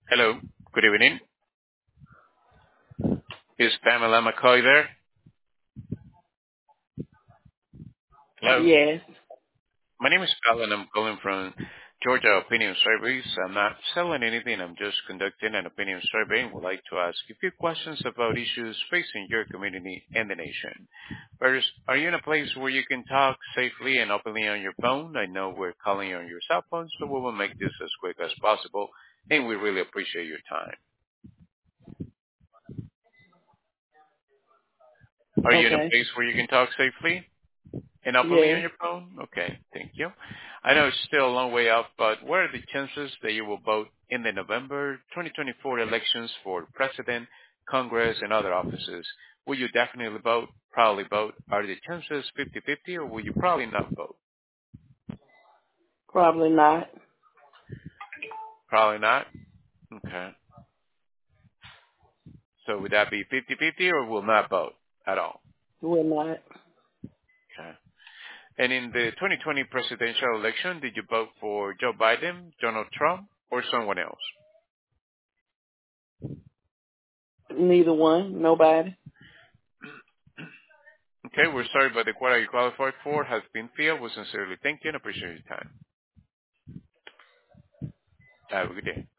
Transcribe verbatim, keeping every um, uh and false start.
Hello. Good evening. Is Pamela McCoy there? Hello. Yes. My name is Alan. I'm calling from Georgia Opinion Surveys. I'm not selling anything. I'm just conducting an opinion survey and would like to ask a few questions about issues facing your community and the nation. First, are you in a place where you can talk safely and openly on your phone? I know we're calling on your cell phone, so we will make this as quick as possible, and we really appreciate your time. Are you in a Okay. place where you can talk safely? And openly on Yes. your phone? Okay, thank you. I know it's still a long way off, but what are the chances that you will vote in the November twenty twenty-four elections for president, Congress, and other offices? Will you definitely vote, probably vote? Are the chances fifty-fifty, or will you probably not vote? Probably not. Probably not? Okay. So would that be fifty-fifty, or will not vote at all? We're not. Okay. And in the twenty twenty presidential election, did you vote for Joe Biden, Donald Trump, or someone else? Neither one. Nobody. Okay, we're sorry, but the quota you qualified for has been filled. We sincerely thank you and appreciate your time. Have a good day.